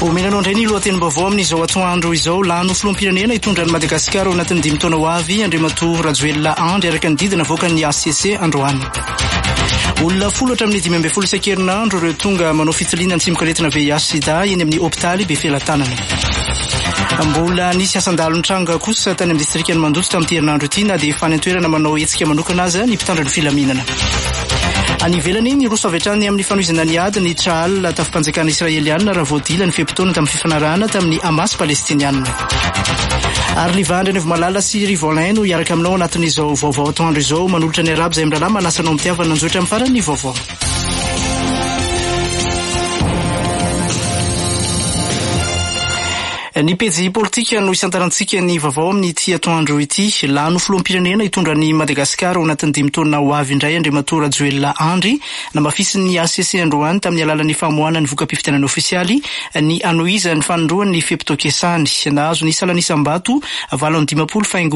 Omenanao indray ny lohatenim-baovao amin'izao atoandro izao. Lano filoham-pirenena hitondra ny Madagasikara ao anatin'ny 5 taona ho avy. Andriamatoa Rajoelina Andry araka ny didina avoaka ny ACC androany. Olona 10 hatramin'ny 12 isan-kerinandro ireo tonga manao fitiliana ny tsimokaletina VIH/SIDA eny amin'ny hôpitaly Befelatanana. Mbola nisy asan-dalon-tranga kosa tany amin'ny distrikan'ny Mandroso tamin'ity herinandro ity na dia fanentoerana manao hetsika manokana aza ny mpitandro ny filaminana. Any ivelany ny roso avy hatrany amin'ny fanohizana ny ady ny Traal tafipanjakana Israeliana raha voadila ny fepitona tamin'ny fifanarahana tamin'ny Hamas Palestiniana. Ary Livandry ny Vomalala sy Rivolin no iaraka aminao anatin'izao vaovao atoandro izao manolotra ny arabo izay mirahalahy manasanao mitiavana nanjoitra amin'ny farany ny vaovao. Ny pejy politika no isantarantsika ny vaovao amin'ity atoandro ity. Lano filoham-pirenena hitondra ny Madagasikara ao anatin'ny 5 taona ho avy indray Andriamatoa Rajoelina Andry namafisin'ny ACC androany tamin'ny alalan'ny famoahana ny voka-pifidianana ofisialy ny anoiza ny fanondroany ny fepitokesany. Nahazo ny salanisambato 7 faingo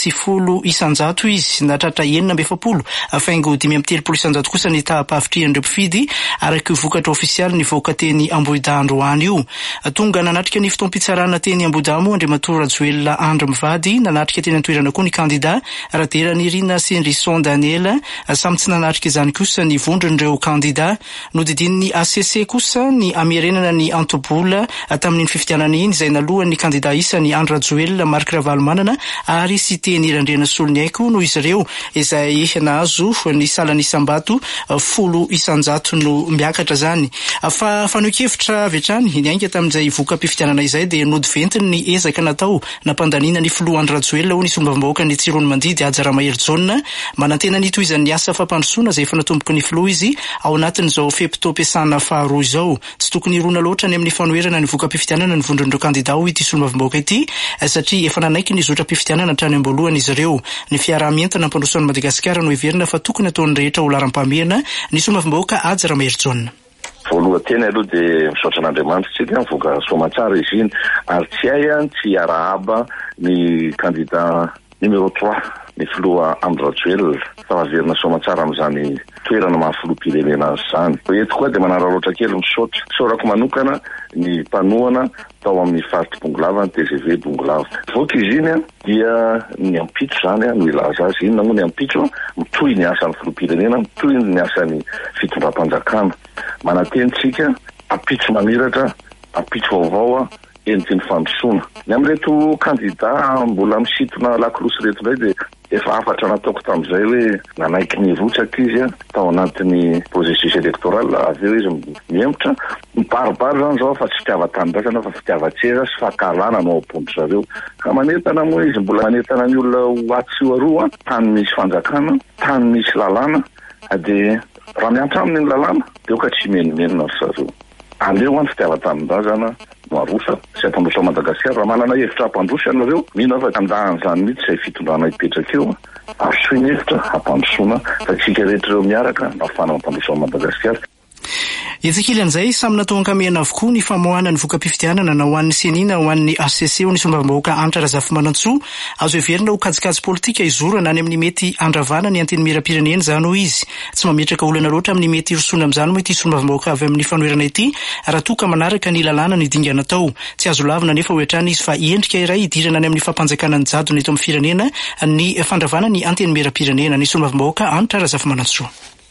9 isanjato izy natratra 9 faingo 5 isanjato kosa ny tapavitrian'ireo mpifidy araka vokatra ofisialy ny voka teny Ambohida androany io. Tonga nanatrika ny fotoam-pitsarana teny Ambodamo Andriamatoa Rajoelina Andry mivady nanatrika teny antoerana koa ny kandida Raderany Irina Sendrison Daniela samy tsy nanatrika izany kosa ny vondron'ireo kandida. Nodidin'ny ACC kosa ny amerenana ny Antobola tamin'ny fifidianana iny izay nalohan'ny kandida isany Andry Rajoelina Mark Ravalomanana ary sy teny Irandrena Soloniaiko no izy ireo izay nahazo ny salanisambato 10 isanjato no miakatra zany. Fa fanohikevitra avy hatrany ny ainga tamin'izay voka-pifidianana izay dia nodiventiny ny ezaka natao nampandaniana ny filoha Andry Rajoelina ho ny sombam-bahoaka ny Tsiron'ny Mandidy Aja Ramahery Jaune manantena ny tohizan'ny asa fampandrosoana izay efa natomboky ny filoha izy ao anatin'izao fepitao-piasana faharoa izao. Tsy tokony irona loatra ny amin'ny fanoherana ny voka-pifidianana ny vondron'ireo kandida ho ity sombam-bahoaka ity satria efa nanaiky ny zotra-pifidianana hatrany am-boalohany izy ireo. Ny fiarah-mientana ampandrosoan'ny Madagasikara no heverina fa tokony ataon'ny rehetra ho laram-pahamehana ny sombam-bahoaka Aja Ramahery Jaune. Voaloha teny aloha dia misaotra an'Andriamanitra tsika mivoaka soamantsara izy iny ary tsy hay tsy arahaba ny kandida numéro 3 ny filoha Andry Rajoelina fa averina soamantsara amin'izany toerana mahafiloam-pirenena zany. Eto koa dia manararaotra kely misaotra saorako manokana ny mpanohana tao amin'ny faritra Bongolava ny TGV Bongolava. Voaka izy iny dia ny ampitso zany no ilaza azy. Inona moa ny ampitso? Mitohy ny asan'ny filoam-pirenena, mitohy ny asan'ny fitondram-panjakana. Manatentsika ampitso mamiratra, ampitso vaovao eny fandrosoana. Ny amin'reto kandida mbola misintona lakolosy reto indray dia efa afatra nataoko tamin'izay hoe nanaiky ny rotsaka izy tao anatin'ny processus électoral avy eo izy miembotra mibaribary zany zao fa tsy fitiava-tanindrazana fa fitiava-tsera sy fahakalana no ampondry zareo. Ka manentana moa izy mbola manentana ny olona ho atsy ho aroa tany misy fanjakana, tany misy lalàna dia raha miantra aminy ny lalàna dia ka tsy menimenina ry zareo. Aleo any fitiava-tanindrazana no arosa sy ampandroso Madagasikara raha manana hevitra ampandroso ianareo mino fa tandahan' izany mihitsy izay fitondrana hipetraka eo aso ny hevitra ampandrosoana fa tsika rehetra ireo miaraka ahafana ampandroso Madagasikara. Etsikilyan'izay samy natao ankamehana avokoa ny famoahana ny voka-pifidianana na ho an'ny senina ho an'ny ACC ho ny sombam-bahoaka Anitra Razafimanantsoa azo heverina ho kajikajy politika izorana any amin'ny mety andravana ny anteny miram-pirenena zany ho izy. Tsy mametraka olana loatra amin'ny mety irosoana amin'izany moa ity sombam-bahoaka avy amin'ny fanoherana ity raha toa ka manaraka ny lalàna ny dingana tao. Tsy azo lavina nefa hoetrany izy fa endrika iray idirana any amin'ny fampanjakana ny jadona eto amin'ny firenena ny fandravana ny anteny miram-pirenena ny sombam-bahoaka Anitra Razafimanantsoa.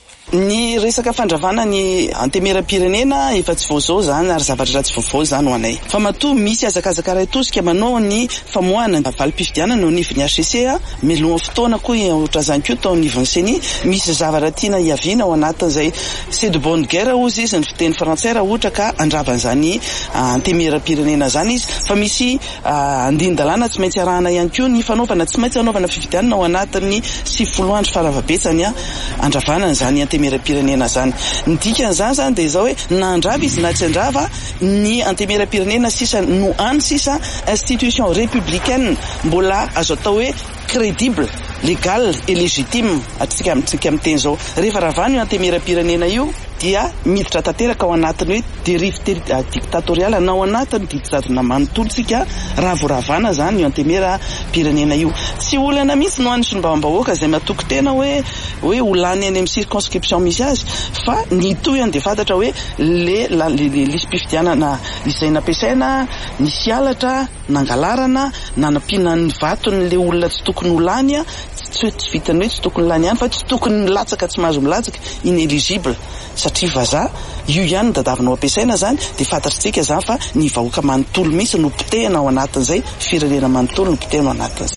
Ny resaka fandravana ny antemera-pirenena efa tsy vaozao zany ary zavatra ratsy vaovao zany ho anay. Fa matoa misy azakazaka ray tosika manao ny famoahana valim-pifidianana ho nivon'ny ACC miloha fotoana koa ohatra zany koa tao nivon'ny CENI misy zavatra tiana hiaviana ao anatin'izay c'est de bonne guerre ozy izy ny fiteny frantsay raha ohatra ka andravan'izany antemera-pirenena zany izy fa misy andin-dalàna tsy maintsy arahana ihany koa ny fanaovana tsy maintsy anaovana fifidianana ao anatin'ny 90 andro faravabetsany andravana zany antemera-pirenena zany. Ny dikan'izany zany dia izao hoe na andrava izy na tsy andrava ny antemera-pirenena sisa no any sisa institution républicaine mbola azo atao hoe crédible, légal et légitime atsika amin'ny teny zao. Rehefa ravana io antemera-pirenena io dia miditra tanteraka ao anatin'ny hoe dérive dictatoriale na ao anatin'ny didijadona manontolontsika ravoravana zany io antemera-pirenena io. Tsy olana mihitsy no an'ny mbahoaka izay matoky tena hoe olany any amin'ny circonscription misy azy, fa ny toyany dia fantatra hoe le lisam-pifidianana izay nampiasaina nisy alatra, nangalarana, nanampiana ny vaton'le olona tsy tokony olany, tsy vitany hoe tsy tokony lany ihany fa tsy tokony milatsaka, tsy mahazo milatsaka, inéligible satria vazaha io ihany ny dadavinao ampiasaina zany. Dia fantatritsika zany fa ny vahoaka manontolo mihitsy no potehana ao anatin'izay firenena manontolo no potehana ao anatin'izay.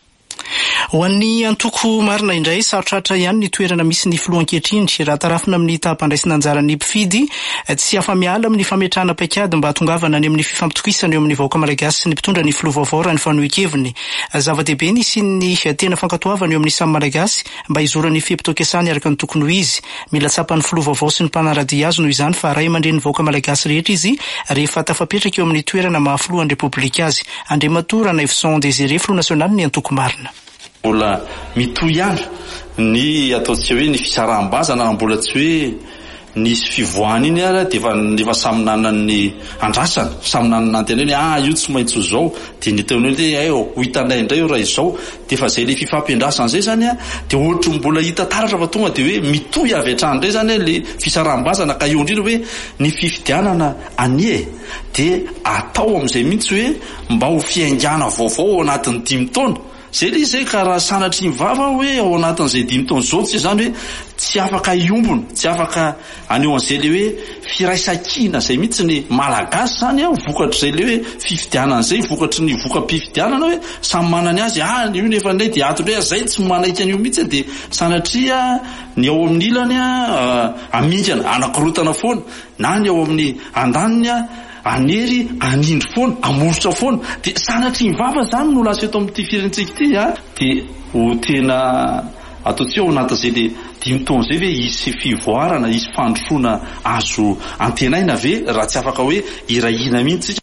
Ho an'ny antoko marina indray sarotratra ihany ny toerana misy ny filoha ankehitriny raha tarafina amin'ny taham-pandraisana anjaran'ny mpifidy tsy afa-miala amin'ny fametrahana paikady mba hatongavana any amin'ny fifampitokisana eo amin'ny vahoaka malagasy sy ny mpitondra ny filoha vaovao raha ny fanohan-keviny. Zava-dehibe ny sy ny tena fankatoavana eo amin'ny samy malagasy mba hizorany fiampitokisany araka ny tokony ho izy. Mila tsapan'ny filoha vaovao sy ny mpanaradia azy noho izany fa ray aman-dren'ny vahoaka malagasy rehetra izy rehefa tafapetraka eo amin'ny toerana mahafilohan'ny republika azy. Andriamatora Naivoson Désiré, Filoha Nasionaly, ny antoko marina. Mbola mitohy ihany ny ataontsika hoe ny fisaraham-bazana, mbola tsy hoe nisy fivoahana iny ara dia efa samy nanany andrasana, samy nanana antenany io tsy maintsy zao, dia ny teony hoe ho hitanay indray io raha izao, dia efa zay le fifampiandrasana zay zany dia ohatra mbola hita taratra fa tonga dia hoe mitohy avy hatrany indray zany le fisaraham-bazana. Ka io indrindra hoe ny fifidianana anie dia atao amin'izay mihitsy hoe mba ho fiaingana vaovao ao anatin'ny 5 taona. Zay le izay ka raha sanatry mivava hoe ao anatin'izay 5 taona zao tsy zany hoe tsy afaka iombona, tsy afaka aneo an'izay le hoe firaisan-kina zay mihitsy ny malagasy zany vokatry zay le hoe fifidianana zay, vokatry ny voka-pifidianana hoe samy manany azy. Io nefa nay dia atony hoe zay tsy manaiky an'io mihitsy dia sanatria ny ao amin'ny ilany aminkana anakorotana foana, na ny ao amin'ny andaniny anery anindry foana, amorotra foana. Dia sanatry mivava zany no lasa eto amin'ity firenentsika ity dia ho tena ataontsika ao anatin'izay le 5 taona zay ve hisy fivoarana, hisy fandrosoana azo antenaina ve raha tsy afaka hoe irahina mihitsy.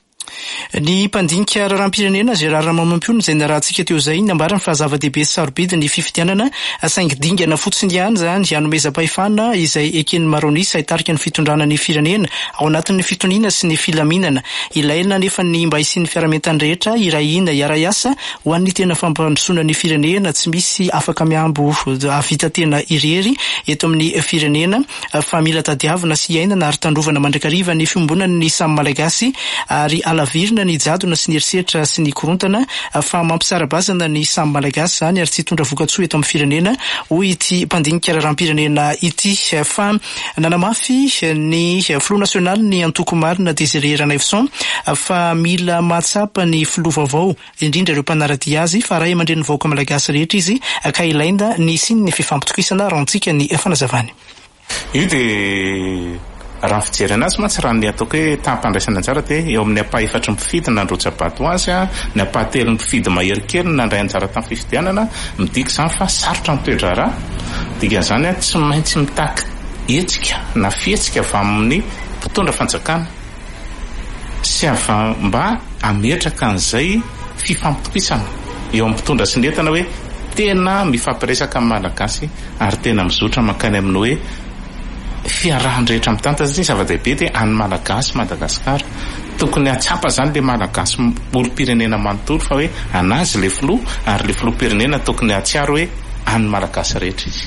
Ny mpandinika raharam-pirenena zay raha mamampiona izay narahantsika teo izay nambarany fa zava-dehibe sy sarobidy ny fifidianana saingy dingana fotsiny ihany zany hanomezam-pahefana izay eken'ny maronisa hitarika ny fitondrana ny firenena ao anatin'ny fitoniana sy ny filaminana. Ilaina nefa ny mba hisian'ny fiaramentany rehetra irahina iara-iasa ho an'ny tena fampandrosoana ny firenena, tsy misy afaka miambo avita tena irery eto amin'ny firenena fa mila tadiavina sy iainana ary tandrovana mandrakariva ny fiombonany ny samy malagasy ary alavirina ny jadona sy ny erisetra sy ny korontana fa mampisarabazana ny samy malagasy zany ary tsy hitondra vokatsoa eto amin'ny firenena hoy ity mpandinika raharam-pirenena ity. Fa nanamafy ny Filoha Nasionaly ny antoko marina Désiré Naivoson fa mila mahatsapa ny filoha vaovao indrindra ireo mpanaradia azy fa ray aman-dren'ny vahoaka malagasy rehetra izy ka ilaina ny siny ny fifampitokisana raha antsika ny fanazavany. Io dia raha fijery anazy mantsy raha ny ataoko hoe taham-pandraisana anjara dia eo amin'ny apa-efatra mpifidy nandroatsabato azy ny apa-telo mpifidy maherikely nandray anjara tamin'ny fifidianana midika izany fa sarotra mitoetra raha dika zany tsy maintsy mitaky hetsika na fihetsika avy amin'ny mpitondra fanjakana sy mba ametraka an'izay fifampitokisana eo amin'ny mpitondra sy ny entana hoe tena mifampiresaka amin'ny malagasy ary tena mizotra mankany amin'ny hoe fiarahan-drehetra amin'ny tanta zany zava-dehibe dia any malagasy Madagasikara tokony atsapa zany le malagasy olo-pirenena manontolo fa hoe anazy le filoha ary le filoha-pirenena tokony atsiaro hoe any malagasy rehetra izy.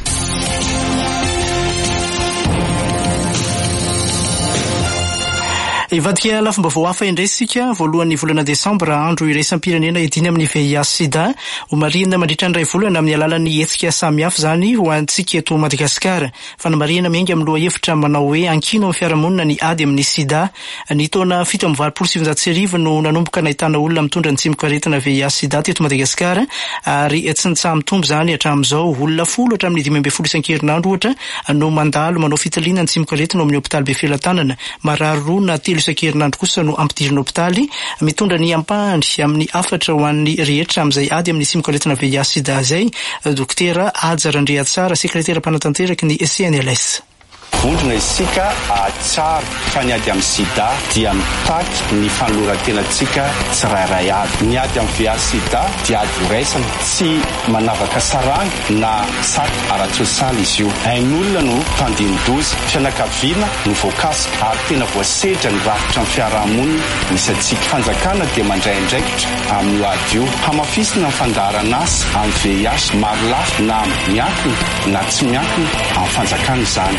Ivadika lafim-baovao hafa indray sika voalohan'ny volana Desambra andro iraisam-pirenena idiny amin'ny VIH/SIDA ho marihana mandritra ny 2 volana amin'ny alalan'ny hetsika samihafa zany ho antsika eto Madagasikara. Fa namarihana miainga amin'ny loha hevitra manao hoe ankino amin'ny fiarahamonina ny ady amin'ny SIDA. Ny taona 7.709 no nanomboka nahitana olona mitondra ny tsimok'aretina VIH/SIDA teto Madagasikara ary tsy nitsaha mitombo zany hatramin'izao olona 10 hatramin'ny 12 isan-kerinandro ohatra no mandalo manao fitaliana ny tsimok'aretina amin'ny hopitaly be Filatanana. Marary 2 na 3 isan-kerinandro kosa no ampidirina hopitaly mitondra ny ampandry amin'ny 4 ho an'ny rehetra amin'izay ady amin'ny tsimok'aretina VIH/SIDA zay Dokotera Aja Randriatsara, sekretera mpanatanteraka ny CNLS. vondrona isika tsara fa ny ady amin'ny sida dia mitaky ny fanoloran-tenantsika tsirairay avy. Ny ady amin'ny VIH sida dia ady raisana tsy manavaka saranga na saky ara-tsosialy izy io. Ain'olona no tandiny-doza, fianakaviana no voakasika ary tena voasedra ny rafitra amin'ny fiarahamonina misy antsika. Fanjakana dia mandray andraikitra amin'ny ady io, hamafisina ny fandaharana asa amin'ny VIH maro lafa na miankina na tsy miankina amin'ny fanjakana izany.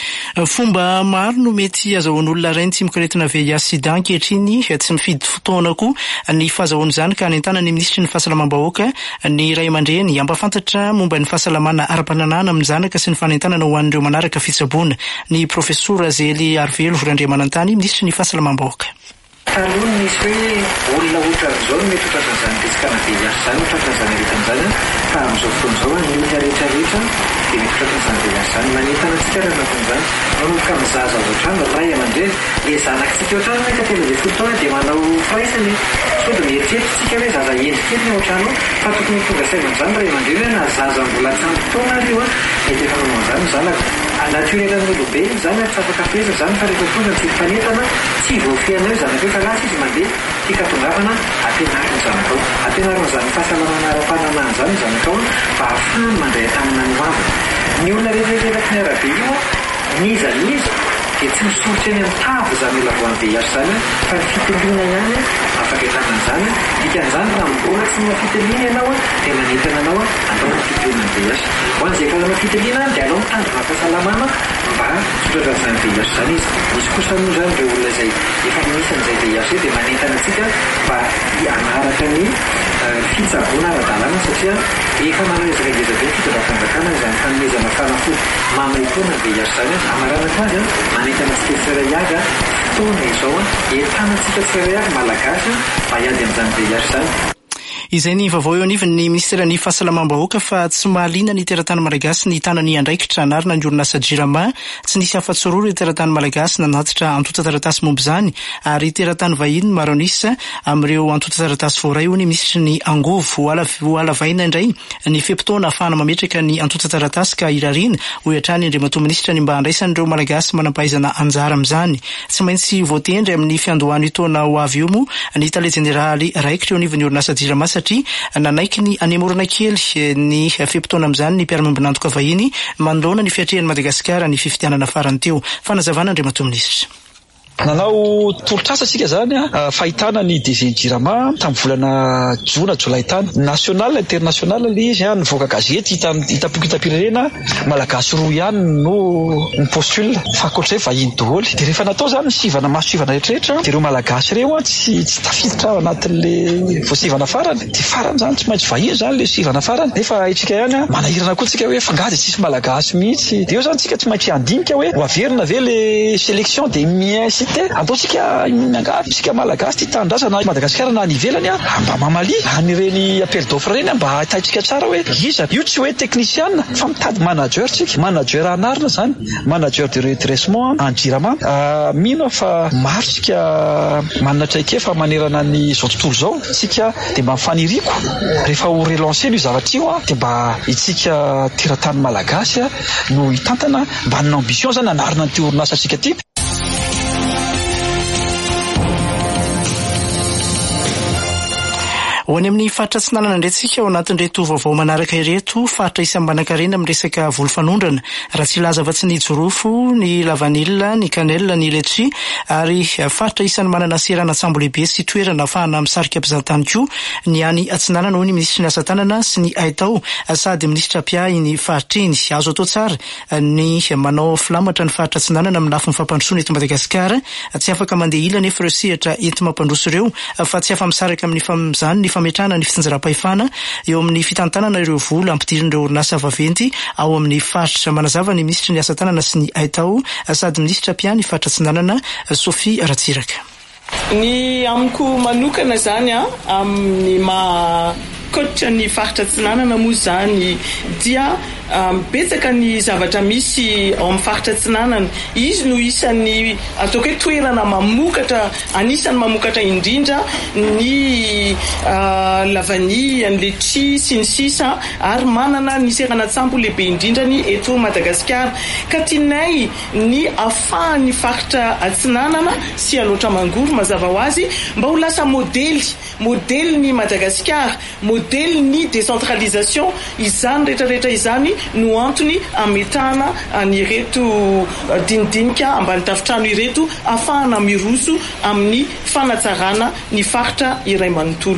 Fomba maro no mety azahoan'olona iray ny tsy mikaretina VIH sida ankehitriny, tsy mifidy fotoana koa ny fahazahoana izany ka anentana ny ministry ny fahasalamam-bahoaka ny Ray aman-dreny ampafantatra momba ny fahasalamana ara-pananana amin'ny zanaka sy ny fanentanana ho an'ireo manaraka fitsaboana. Ny profesora Zely Arivelo Vorandriamanantany, ministry ny fahasalamam-bahoaka. Taloha nisy hoe olona ohatran'izao no mety ohatran'izany fisikana VIH zany, ohatran'izany rehetan'izany, fa amin'izao fotoan'izao ny olona rehetrarehetra dia mety ohatran'izany VIH zany. Manentana antsika raha nakon'izany manomboka amin'ny zaza ohatrany Ray aman-dreny dia zanakitsika ohatrany ka telo dia folo taona dia manao firaisany so dia mieritreritsika hoe zaza endrikely ny ohatrany fa tokony tonga saina amin'izany Ray aman-dreny hoe na zaza mbola tsy ampy taona ary io mety efa manao an'izany zanaka. Naturelany olobe zany tsy afaka feza zany fa rehefa tonga tsy fanentana tsy voafiana hoe zanaka efa lasa izy mandeha tika tongavana ampianariny zanakao, ampianariny zany fahasalamana ara-pananana zany zanakao mba ahafahany mandray tanana ny vavany. Ny olona rehetrarehetra ny arabe io niza dia tsy misoritra eny amin'ny tavo zany ilavoan'ny VIH zany fa ny fitiliana ihany afaka hitanana zany. Dikan'izany raha mbola tsy mila fitiliana ianao dia manentana anao andao ny fitiliana ny VIH. Ho an'izay karazana fitiliana dia alao mitandrina fahasalamana mba sotratr'izany VIH zany izy. Misy kosa moa zany ireo olona izay efa misy an'izay VIH dia manentana antsika mba hanaraka ny fitsaboana ara-dalàna satria efa manao ezakaezaka fitondram-panjakana izany fanomezana fanafody mamaitoana VIH zany amarana azy manentana antsika tsirairay avy fotoana izao entana antsika tsirairay avy malagasy mba hiady amin'izany VIH zany. Izay ny vaovao eo anivon'ny ministra ny fahasalamam-bahoaka fa tsy mahaliana ny teratany malagasy ny tanany andraikitra narina ny orinasa JIRAMA, tsy nisy afa-tsy roa ireo teratany malagasy nanatitra antota taratasy momba izany ary teratany vahiny maro anisa amin'ireo antota taratasy voaray ho ny ministry ny angovo ho alavaina indray ny fepitoana ahafahana mametraka ny antota taratasy ka irariana ho iatrany Andriamatoa ministra ny mba handraisan'ireo malagasy manampahaizana anjara amin'izany. Tsy maintsy voatendry amin'ny fiandohany taona ho avy io moa ny tale jeneraly raikitra eo anivon'ny orinasa JIRAMA satria nanaiky ny anemorana kely ny fepitoana amin'izany ny mpiara-miombonantoka vahiny manoloana ny fiatrehan'ny Madagasikara ny fifidianana farany teo. Fanazavana Andriamatoa ministra. Nanao tolotrasa tsika zany fahitana ny DG JIRAMA tamin'ny volana Jona Jolay tany. National international le izy nivoaka gazety hitapoky hitapirenena malagasy roa ihany no postule fa ankoatr'izay vahiny daholo. Dia rehefa natao zany sivana masosivana rehetrarehetra dia ireo malagasy reo tsy tafiditra anatin'le voasivana farany. Dia farany zany tsy maintsy vahiny zany le sivana farany. Nefa itsika ihany manahirana koa tsika hoe fangazy tsisy malagasy mihitsy. Dia eo zany tsika tsy maintsy andinika hoe ho averina ve le sélection de miens ataotsika miangaty tsika malagasy ty tandrasana Madagasikara na nivelany mba mamaly anireny appel d'offre reny mba ahitaitsika tsara hoe iza io tsy hoe technicien fa mitady manager tsika manager anarina zany manager de redressement en JIRAMA. Mino fa maro tsika manana traike fa manerana ny zao tontolo zao tsika dia mba mifaniriko rehefa ho relancer io zavatra io dia mba itsika teratany malagasy no hitantana mba hanana ambition zany anarina ny orinasa tsika ty. Ho any amin'ny faritra Tsinanana indray ao anatin'ireto vaovao manaraka ireto, faritra isan'ny manan-karena amin'ny resaka volo fanondrana. Raha tsy laza fa tsy ny jorofo, ny lavanila, ny kanelina, ny letchi, ary faritra isan'ny manana serana sambo lehibe sy toerana ahafahana misarika mpizahatany koa ny any Tsinanana ho ny ministry ny asa tanana sy ny Aitao sady ministra Piahy ny faritra iny. Azo atao tsara ny manao filamatra ny faritra Tsinanana amin'ny lafiny fampandrosoana eto Madagasikara, tsy afaka mandeha ila nefa ireo sehatra enti mampandroso ireo fa tsy afa-misaraka amin'ny famizany ny fametrahana ny fitsinjaram-pahefana eo amin'ny fitantanana ireo vola ampidirin'ireo orinasa vaventy ao amin'ny faritra. Manazava ny ministry ny asa tanana sy ny Aitao sady ministra Piahy ny faritra Tsinanana Sofie Ratsiraka. Ny amiko manokana zany amin'ny mahakotra ny faritra Tsinanana moa zany dia betsaka ny zavatra misy ao amin'ny faritra Atsinanana. Izy no isan'ny ataoko hoe toerana mamokatra, anisan'ny mamokatra indrindra ny lavany, ny letchi sy ny sisa, ary manana ny seranatsambo lehibe indrindrany eto Madagasikara. Ka tianay ny afahan'ny faritra Atsinanana sy Aloatra Mangoro mazava ho azy mba ho lasa modely ny Madagasikara, modely ny décentralisation. Izany rehetrarehetra izany no antony ametahana anireto dinidinika ambany tafitrano ireto afahana miroso amin'ny fanatsarana ny faritra iray manontolo.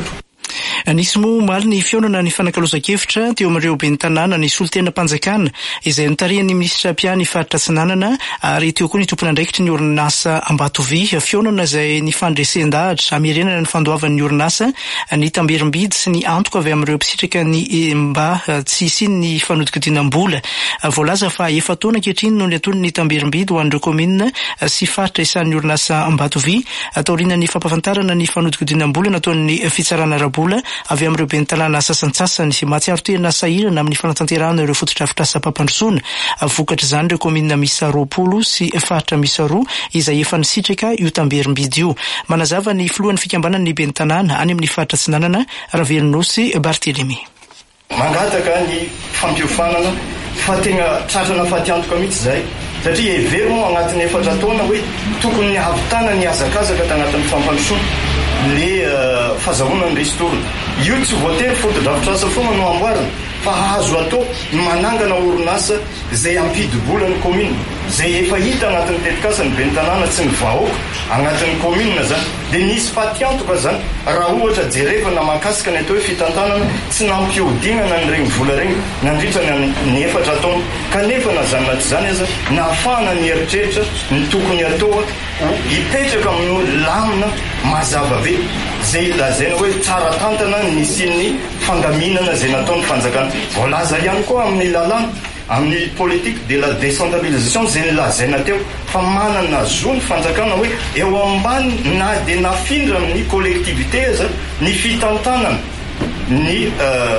Nisy moa omaly ny fionana ny fanakalozan-kevitra teo amin'ireo ben'ny tanàna ny solon-tena-mpanjakana izay notarihan'ny minisitra Piany faritra Atsinanana, ary teo koa ny tompon'andraikitry ny orinasa Ambatovy, fionana izay ny fandresen-dahatra amirenana ny fandoavan'ny orinasa, ny tamberim-bidy sy ny antoka avy amin'ireo mpisitraka ny mba tsy isiany ny fanodikodinam-bola. Voalaza fa efa taona ankehitriny no niatony ny tamberim-bidy ho an'ireo komina sy faritra isan'ny orinasa Ambatovy taorian'ny fampafantarana ny fanodikodinam-bola nataon'ny fitsarana ara-bola avy amin'ireo ben'ny tanàna sasantsasany mahatsiaro tena sahirana amin'ny fanatanterahana ireo fotodrafitrasa pampandrosoana. Vokatra izany ireo komina misa 20 sy faritra misa 2 izay efa nisitraka io tamberim-bidy io. Manazava ny filohan'ny fikambanan'ny ben'ny tanàna any amin'ny faritra Atsinanana, Ravelnosy Barthelemy. Mangataka ny fampiofanana fa tena tratrana fatiantoka mihitsy zay, satria hevery moa agnatin'ny 4 taona hoe tokony ny havitana ny azakazaka tagnatin'ny fampandrosoana le fahazahoana ny restorana. Io tsy voatery fotodrafitrasa foana no amboarina, fa azo atao manangana orinasa zay ampidibola ny komina, zay efa hita agnatin'ny tetikasany ben'ny tanàna tsy ny vahoaka agnatin'ny komina zany. De nisy fatiantoka zany raha ohatra jerevana mahakasika ny atao hoe fitantanana tsy nampiodignana ny regny vola regny nandritra ny 4 taona. Kanefa na zany na tsy zany aza nahafahana ny eritreritra ny tokony atao hipetraka amin'ny lamina mazava be zay lazaina hoe tsara tantana ny sin'ny fandaminana zay nataon'ny fanjakana. Voalaza ihany koa amin'ny lalàna, amin'ny politique de la décentralisation zay lazaina teo fa manana zo ny fanjakana hoe eo ambany na de nafindra amin'ny collectivité aza ny fitantanana ny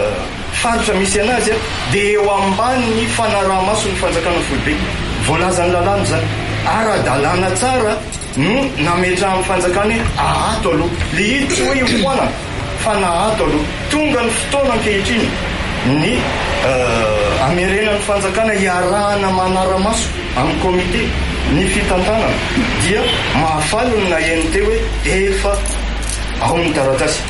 faritra misy anazy de eo ambany ny fanaraha-maso ny fanjakana foibe. Voalaza ny lalàna zany ara-dalàna tsara no nametra amin'ny fanjakana ahato aloha le hitsy hoe hoana fa nahato aloha. Tonga ny fotoana ankehitriny ny amerenan'ny fanjakana iarahana manara-maso amin'ny komite ny fitantanana dia mahafaly ny naheny teo hoe efa ao ny taratasy.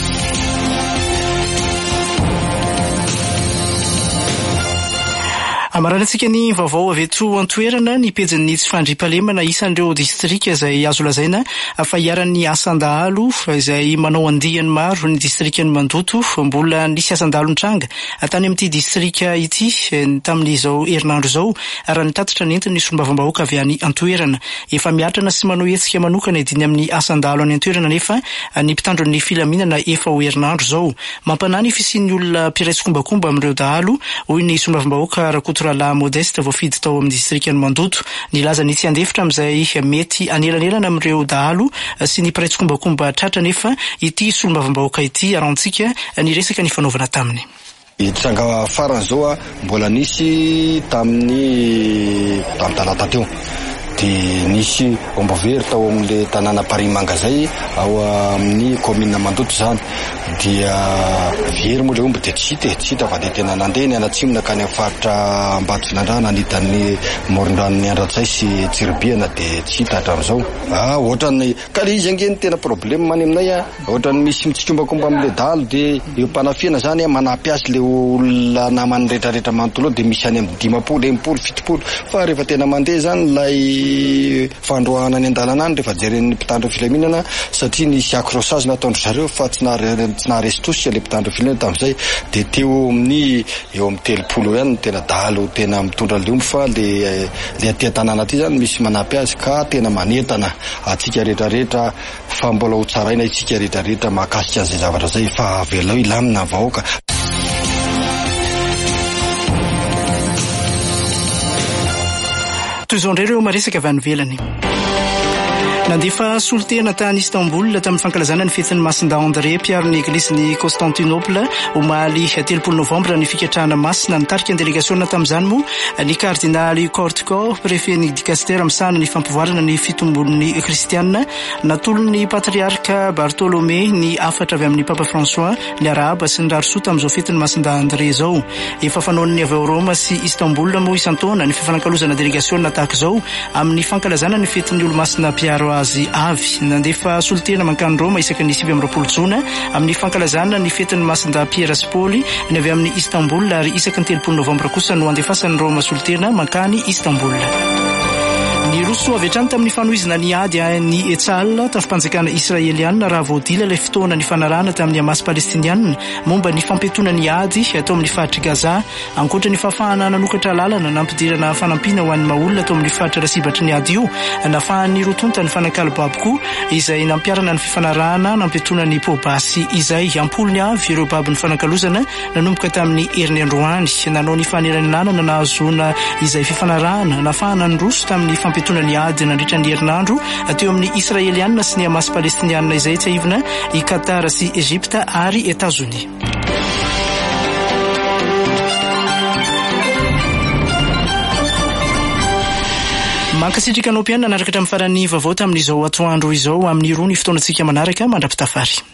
Amaranantsika ny vaovao avy eto an-toerana ny pejin'ny tsy fandriam-pahalemana isan'ireo distrika izay azo lazaina fa hiaran'ny asan-dahalo izay manao andihany maro ny distrikan'ny Mandoto. Mbola nisy asan-dahalo nitranga tany amin'ity distrika ity tamin'izao herinandro izao raha nitatitra ny entiny ny solombavam-bahoaka avy any an-toerana. Efa miatrana sy manao hetsika manokana idiny amin'ny asan-dahalo any an-toerana nefa ny mpitandro ny filaminana efa ho herinandro izao. Mampanany fisian'ny olona mpiraitsy-kombakomba amin'ireo dahalo hoy ny solombavam-bahoaka Rakotorala Modeste voafidy tao amin'ny distrikan'ny Mandoto. Nilaza ny tsy andefitra amin'izay mety anelanelana amin'ireo dahalo sy ny mpiraitsy-kombakomba tratra nefa ity solombavam-bahoaka ity arantsika ny resaka ny fanaovana taminy. Tranga farany zao mbola nisy tamin'ny talata teo de nisy ombovery tao amin'le tanàna Parimanga zay ao amin'ny komina Mandoto zany dia very moa le omby de tsy hita fa de tena nandeha ny anatsimona ka ny faritra Ambatofinandrana nitan'ny moron-dranon'ny Andratsay sy Tsiribiana de tsy hita hatramin'izao. Ohatrany ka le izy angeny tena problème many aminay ohatrany misy mitsikombakomba amin'le dahalo de eo mpanafiana zany manampy azy le olona namany rehetrarehetra manontolo de misy any amin'ny 50, 80, 70 fa rehefa tena mandeha zany lay fandroahana ny an-dalana any rehefa jeren'ny mpitandro filaminana satria nisy accrochage nataondry zareo fa tsy naharesy tosika le mpitandro filaminana tamin'izay de teo amin'ny eo amin'ny 30 ihany tena dahalo tena mitondra le omby fa le aty tanàna aty zany misy manampy azy ka tena manentana atsika rehetrarehetra fa mbola ho tsaraina itsika rehetrarehetra mahakasika an'izay zavatra zay fa avelao ilamina vahoaka. Toy izao indray ireo maresaka avy any ivelany. Nandefa solitena tany Istanbul tamin'ny fankalazana ny fetin'ny Masinda André mpiaron'ny eglisin'ny Constantinople omaly 3 novambra ny fikatrahana masina nitarika ny délégation tamin'izany moa ny cardinal Kortkov préfet-ny dicastère misahana ny fampivoarana ny fitombon'ny kristianina natolon'ny patriarka Bartolomé ny afatra avy amin'ny Papa François ny arahaba sy ny rarisoa tamin'izao fetin'ny Masinda André izao. Efa fanaon'ny avy ao Roma sy Istanbul moa isan-taona ny fifanankalozana délégation tahaka izao amin'ny fankalazana ny fetin'ny olo-masina mpiaro azy avy. Nandefa solitena mankany Roma isaky ny 7 jona amin'ny fankalazana ny fetin'ny Masinda Pierre sy Paul ny avy amin'ny Istanbul ary isaky ny 3 novambra kosa no andefasan'ny Roma solitena mankany Istanbul. Ny roso avy hatrany tamin'ny fanohizana ny ady ny Etsal tafipanjakana Israeliana raha voadila ilay fotoana ny fanarahana tamin'ny Hamas Palestiniana momba ny fampetona ny ady atao amin'ny faritry Gaza ankoatra ny fahafahana nanokatra lalana nampidirana fanampiana ho an'ny maolona atao amin'ny faritra rasibatry ny ady io nafahan'ny rotonta ny fanakalo-baboko izay nampiarana ny fifanarahana nampetona ny pobasy izay ampolony avy ireo babiny fanankalozana nanomboka tamin'ny herin'ny androany nanao ny fanerenanana nahazoana izay fifanarahana nafahana ny roso tamin'ny fampetona ny ady nandritra ny herinandro teo amin'ny Israeliana sy ny Hamas Palestiniana izay tsy aivina i Qatar sy Egypta ary États-Unis. Mankasitrika anao mpianina nanaraka hatramin'ny farany vaovao tamin'izao atoandro izao amin'ny roa ny fotoanantsika manaraka mandrapitafary.